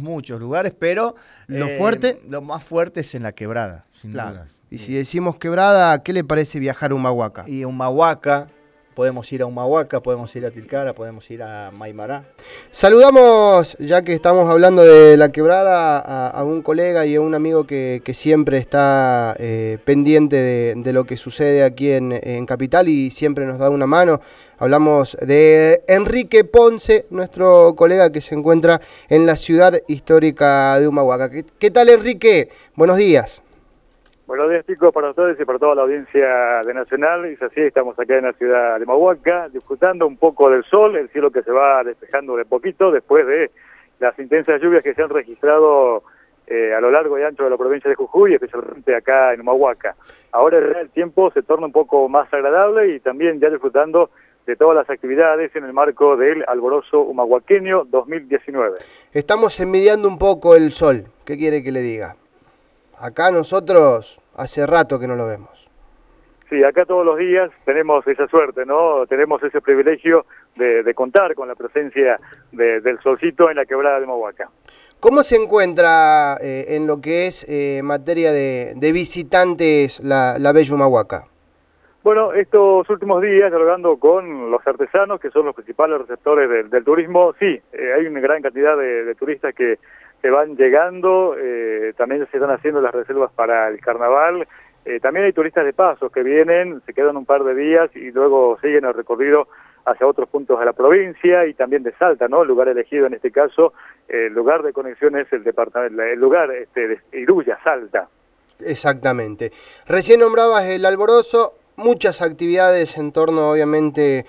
muchos lugares, pero lo más fuerte es en la Quebrada, sin duda. Y si decimos Quebrada, ¿qué le parece viajar a Humahuaca? Y Humahuaca, podemos ir a Humahuaca, podemos ir a Tilcara, podemos ir a Maimará. Saludamos, ya que estamos hablando de la Quebrada, a un colega y a un amigo que siempre está pendiente de lo que sucede aquí en Capital y siempre nos da una mano. Hablamos de Enrique Ponce, nuestro colega que se encuentra en la ciudad histórica de Humahuaca. ¿Qué tal, Enrique? Buenos días. Buenos días, chicos, para ustedes y para toda la audiencia de Nacional. Y así estamos acá en la ciudad de Humahuaca, disfrutando un poco del sol, el cielo que se va despejando de poquito después de las intensas lluvias que se han registrado a lo largo y ancho de la provincia de Jujuy, especialmente acá en Humahuaca. Ahora el tiempo se torna un poco más agradable y también ya disfrutando de todas las actividades en el marco del Alborozo Humahuaqueño 2019. Estamos envidiando un poco el sol, ¿qué quiere que le diga? Acá nosotros hace rato que no lo vemos. Sí, acá todos los días tenemos esa suerte, ¿no? Tenemos ese privilegio de contar con la presencia del solcito en la Quebrada de Humahuaca. ¿Cómo se encuentra en lo que es materia de visitantes la bella Humahuaca? Bueno, estos últimos días, dialogando con los artesanos, que son los principales receptores del turismo, sí, hay una gran cantidad de turistas que van llegando, también se están haciendo las reservas para el carnaval, también hay turistas de paso que vienen, se quedan un par de días y luego siguen el recorrido hacia otros puntos de la provincia y también de Salta, ¿no? El lugar elegido en este caso, el lugar de conexión es el lugar de Iruya, Salta. Exactamente. Recién nombrabas el Alborozo, muchas actividades en torno, obviamente,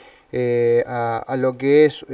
a lo que es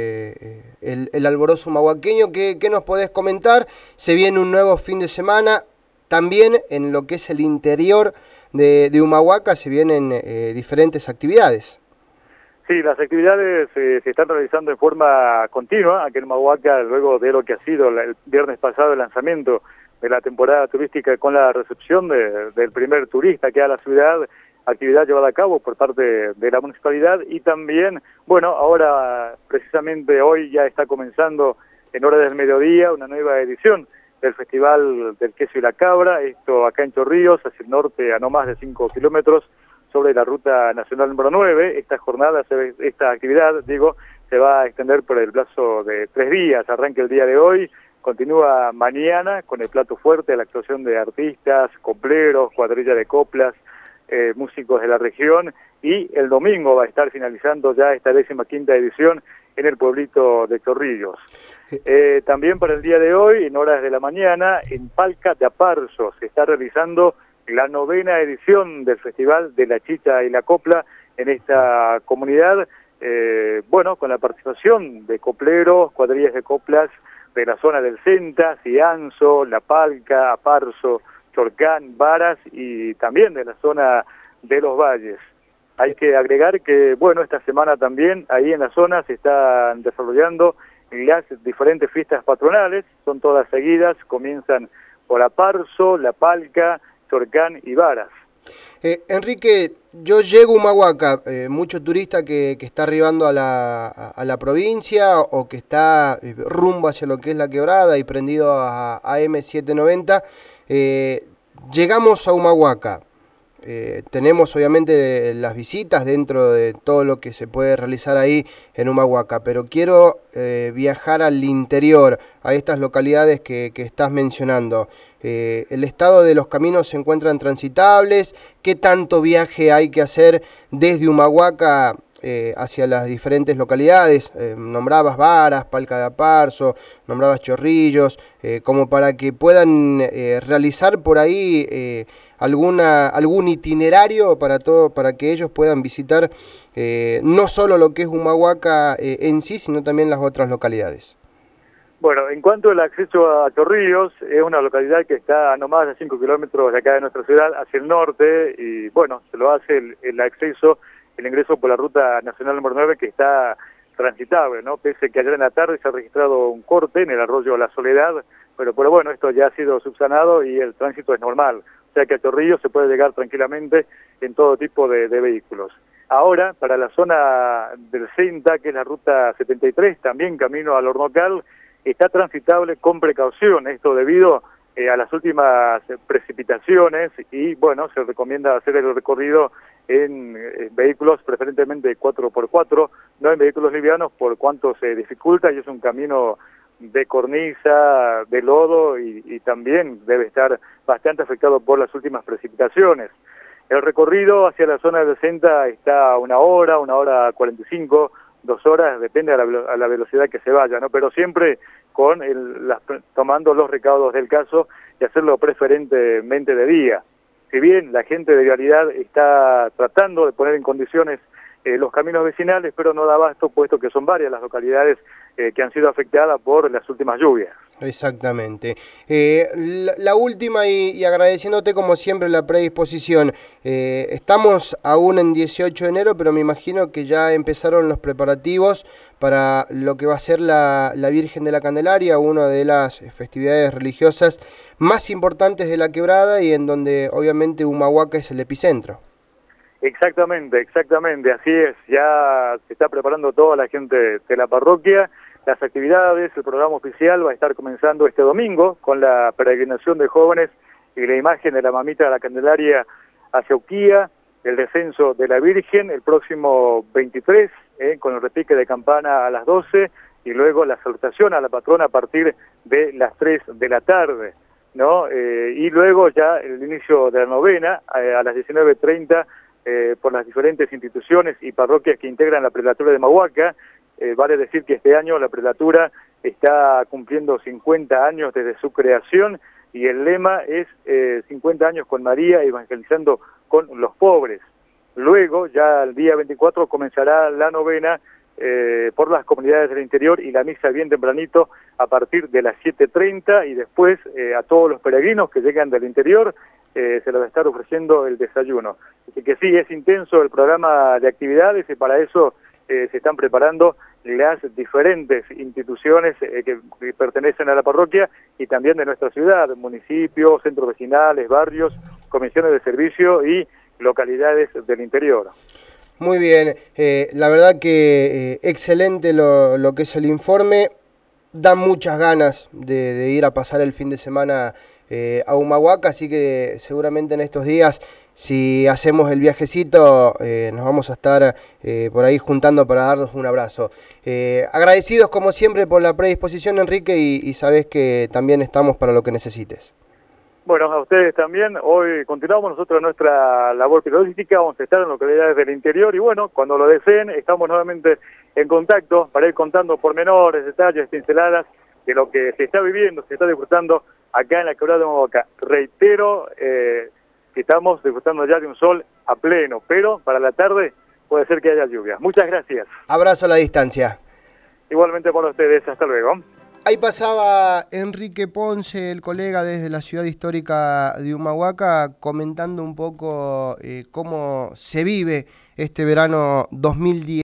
el Alborozo humahuaqueño. ¿Qué nos podés comentar? Se viene un nuevo fin de semana, también en lo que es el interior de Humahuaca se vienen diferentes actividades. Sí, las actividades se están realizando en forma continua aquí en Humahuaca, luego de lo que ha sido el viernes pasado el lanzamiento de la temporada turística con la recepción del primer turista que a la ciudad, actividad llevada a cabo por parte de la municipalidad y también, bueno, ahora precisamente hoy ya está comenzando en horas del mediodía una nueva edición del Festival del Queso y la Cabra, esto acá en Chorrillos, hacia el norte a no más de 5 kilómetros sobre la ruta nacional número 9. Esta actividad, digo, se va a extender por el plazo de 3 días, arranca el día de hoy, continúa mañana con el plato fuerte, la actuación de artistas, copleros, cuadrilla de coplas, músicos de la región, y el domingo va a estar finalizando ya esta 15ª edición en el pueblito de Chorrillos. También para el día de hoy, en horas de la mañana, en Palca de Aparzo, se está realizando la 9ª edición del Festival de la Chicha y la Copla en esta comunidad, bueno, con la participación de copleros, cuadrillas de coplas de la zona del Centa, Cianzo, La Palca, Aparzo, Chorcán, Varas y también de la zona de los Valles. Hay que agregar que, bueno, esta semana también ahí en la zona se están desarrollando las diferentes fiestas patronales, son todas seguidas, comienzan por Aparzo, La Palca, Chorcán y Varas. Enrique, yo llego a Humahuaca, mucho turista que está arribando a la provincia o que está rumbo hacia lo que es la Quebrada y prendido a AM790, llegamos a Humahuaca. Tenemos obviamente las visitas dentro de todo lo que se puede realizar ahí en Humahuaca, pero quiero viajar al interior, a estas localidades que estás mencionando. El estado de los caminos se encuentran transitables, ¿qué tanto viaje hay que hacer desde Humahuaca hacia las diferentes localidades? Nombrabas Varas, Palca de Aparzo, nombrabas Chorrillos, como para que puedan realizar por ahí algún itinerario para que ellos puedan visitar no solo lo que es Humahuaca en sí, sino también las otras localidades. Bueno, en cuanto al acceso a Chorrillos, es una localidad que está a no más de 5 kilómetros de acá de nuestra ciudad, hacia el norte, y bueno, se lo hace el acceso, el ingreso por la ruta nacional número 9, que está transitable, ¿no? Pese que ayer en la tarde se ha registrado un corte en el arroyo La Soledad, pero bueno, esto ya ha sido subsanado y el tránsito es normal. O sea que a Chorrillos se puede llegar tranquilamente en todo tipo de vehículos. Ahora, para la zona del Centa, que es la ruta 73, también camino al Hornocal, está transitable con precaución, esto debido a las últimas precipitaciones y bueno, se recomienda hacer el recorrido en vehículos preferentemente 4x4, no en vehículos livianos por cuanto se dificulta y es un camino de cornisa, de lodo y también debe estar bastante afectado por las últimas precipitaciones. El recorrido hacia la zona del Senta está a 1 hora 45, 2 horas, depende a la velocidad que se vaya, ¿no? Pero siempre con tomando los recaudos del caso y hacerlo preferentemente de día. Si bien la gente de Vialidad está tratando de poner en condiciones los caminos vecinales, pero no da abasto, puesto que son varias las localidades que han sido afectadas por las últimas lluvias. Exactamente. La última y agradeciéndote como siempre la predisposición. Estamos aún en 18 de enero, pero me imagino que ya empezaron los preparativos para lo que va a ser la Virgen de la Candelaria, una de las festividades religiosas más importantes de la Quebrada y en donde obviamente Humahuaca es el epicentro. Exactamente, así es, ya se está preparando toda la gente de la parroquia, las actividades, el programa oficial va a estar comenzando este domingo con la peregrinación de jóvenes y la imagen de la mamita de la Candelaria hacia Uquía, el descenso de la Virgen el próximo 23, con el repique de campana a las 12 y luego la salutación a la patrona a partir de las 3 de la tarde, ¿no? Y luego ya el inicio de la novena a las 19:30 por las diferentes instituciones y parroquias que integran la prelatura de Humahuaca. Vale decir que este año la prelatura está cumpliendo 50 años desde su creación y el lema es 50 años con María evangelizando con los pobres. Luego, ya el día 24, comenzará la novena por las comunidades del interior y la misa bien tempranito a partir de las 7:30 y después a todos los peregrinos que llegan del interior se les va a estar ofreciendo el desayuno. Así que sí, es intenso el programa de actividades y para eso se están preparando las diferentes instituciones que pertenecen a la parroquia y también de nuestra ciudad, municipios, centros vecinales, barrios, comisiones de servicio y localidades del interior. Muy bien, la verdad que excelente lo que es el informe, da muchas ganas de ir a pasar el fin de semana a Humahuaca, así que seguramente en estos días, si hacemos el viajecito, nos vamos a estar por ahí juntando para darnos un abrazo. Agradecidos como siempre por la predisposición, Enrique, y sabés que también estamos para lo que necesites. Bueno, a ustedes también. Hoy continuamos nosotros nuestra labor periodística, vamos a estar en localidades del interior y bueno, cuando lo deseen, estamos nuevamente en contacto para ir contando pormenores, detalles, pinceladas de lo que se está viviendo, se está disfrutando acá en la Quebrada de Humahuaca. Reitero que estamos disfrutando ya de un sol a pleno, pero para la tarde puede ser que haya lluvia. Muchas gracias. Abrazo a la distancia. Igualmente para ustedes, hasta luego. Ahí pasaba Enrique Ponce, el colega desde la ciudad histórica de Humahuaca, comentando un poco cómo se vive este verano 2010.